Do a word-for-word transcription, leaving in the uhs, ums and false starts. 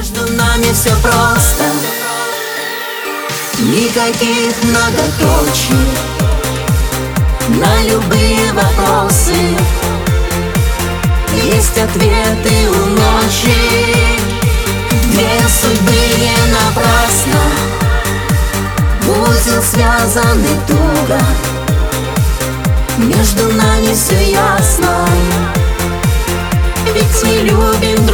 Между нами все просто, никаких многоточий. На любые вопросы есть ответы у ночи. Две судьбы не напрасно в узел связаны туго. Между нами все ясно, ведь мы любим